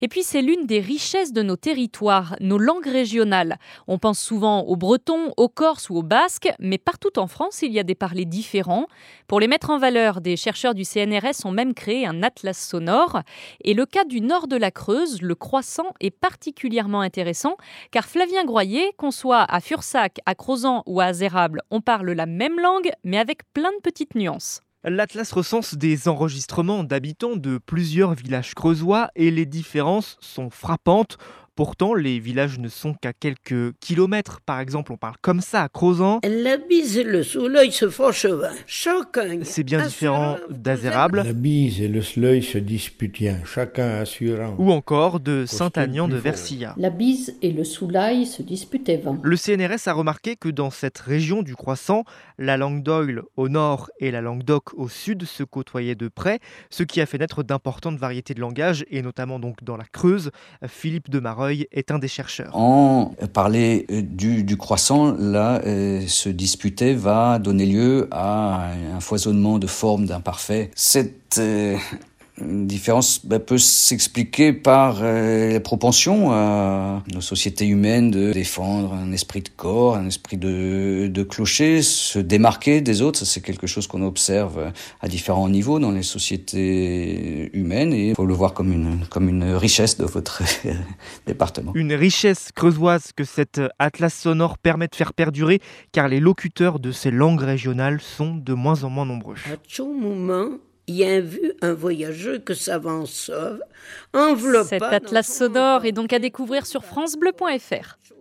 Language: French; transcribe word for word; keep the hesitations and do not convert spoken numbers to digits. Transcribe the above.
Et puis c'est l'une des richesses de nos territoires, nos langues régionales. On pense souvent aux Bretons, aux Corses ou aux Basques, mais partout en France, il y a des parlers différents. Pour les mettre en valeur, des chercheurs du C N R S ont même créé un atlas sonore. Et le cas du nord de la Creuse, le Croissant, est particulièrement intéressant, car Flavien Groyer, qu'on soit à Fursac, à Crozant ou à Azérable, on parle la même langue, mais avec plein de petites nuances. L'Atlas recense des enregistrements d'habitants de plusieurs villages creusois et les différences sont frappantes. Pourtant, les villages ne sont qu'à quelques kilomètres. Par exemple, on parle comme ça à Crozant. La Bise et le Soleil se font chemin. Chacun. C'est bien différent d'Azérable. La Bise et le Soleil se disputent, chacun assurant. Ou encore de Saint-Agnan de Versilla. La Bise et le Soulaille se disputaient. Le C N R S a remarqué que dans cette région du Croissant, la langue d'Oil au nord et la langue d'Oc au sud se côtoyaient de près, ce qui a fait naître d'importantes variétés de langage, et notamment donc dans la Creuse. Philippe de Mareuil est un des chercheurs. En parler du, du croissant, là, euh, se disputer va donner lieu à un foisonnement de formes d'imparfaits. Cette euh, différence bah, peut s'expliquer par euh, la propension à nos sociétés humaines de défendre un esprit de corps, un esprit de, de clocher, se démarquer des autres. Ça, c'est quelque chose qu'on observe à différents niveaux dans les sociétés humaines et il faut le voir comme une, comme une richesse de votre département. Une richesse creusoise que cet atlas sonore permet de faire perdurer car les locuteurs de ces langues régionales sont de moins en moins nombreux. À tout moment, il y a vu un voyageur que s'avance sauve, enveloppe. Cet atlas sonore est donc à découvrir sur francebleu point f r.